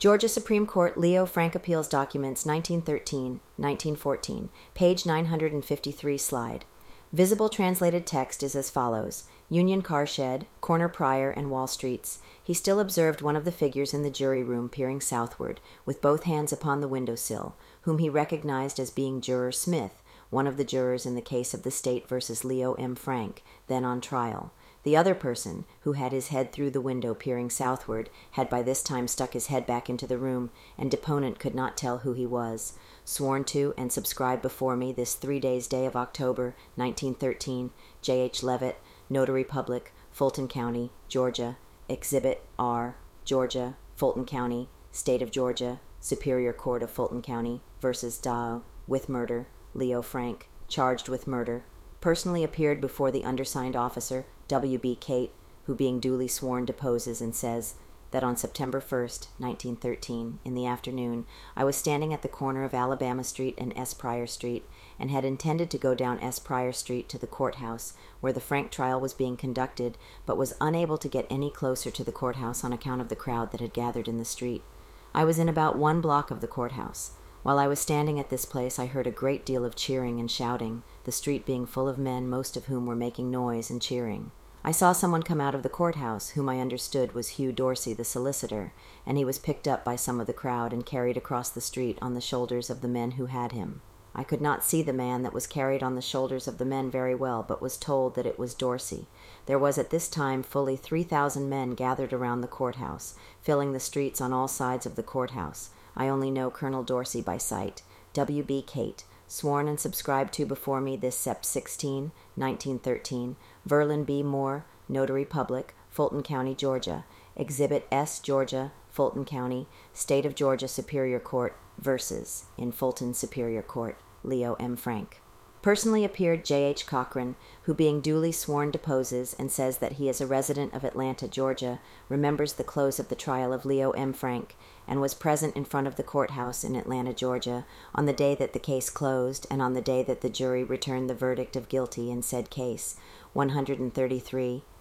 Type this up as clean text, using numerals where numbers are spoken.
Georgia Supreme Court Leo Frank Appeals Documents 1913-1914, page 953 slide. Visible translated text is as follows. Union Car Shed, corner Pryor and Wall Streets. He still observed one of the figures in the jury room peering southward, with both hands upon the windowsill, whom he recognized as being Juror Smith, one of the jurors in the case of the State versus Leo M. Frank, then on trial. The other person, who had his head through the window peering southward, had by this time stuck his head back into the room, and deponent could not tell who he was. Sworn to and subscribed before me this 3 days day of October, 1913, J. H. Levitt, Notary Public, Fulton County, Georgia, Exhibit R, Georgia, Fulton County, State of Georgia, Superior Court of Fulton County, versus Dow, with murder, Leo Frank, charged with murder. Personally appeared before the undersigned officer, W.B. Cate, who being duly sworn deposes and says that on September 1st, 1913, in the afternoon, I was standing at the corner of Alabama Street and S. Pryor Street, and had intended to go down S. Pryor Street to the courthouse, where the Frank trial was being conducted, but was unable to get any closer to the courthouse on account of the crowd that had gathered in the street. I was in about 1 block of the courthouse. While I was standing at this place, I heard a great deal of cheering and shouting, the street being full of men, most of whom were making noise and cheering. I saw someone come out of the courthouse, whom I understood was Hugh Dorsey, the solicitor, and he was picked up by some of the crowd and carried across the street on the shoulders of the men who had him. I could not see the man that was carried on the shoulders of the men very well, but was told that it was Dorsey. There was at this time fully 3,000 men gathered around the courthouse, filling the streets on all sides of the courthouse. I only know Colonel Dorsey by sight. W.B. Cate, sworn and subscribed to before me this Sept. 16, 1913, Verlin B. Moore, Notary Public, Fulton County, Georgia. Exhibit S. Georgia, Fulton County, State of Georgia Superior Court, versus, in Fulton Superior Court, Leo M. Frank. Personally appeared J. H. Cochran, who being duly sworn deposes and says that he is a resident of Atlanta, Georgia, remembers the close of the trial of Leo M. Frank, and was present in front of the courthouse in Atlanta, Georgia, on the day that the case closed and on the day that the jury returned the verdict of guilty in said case, 133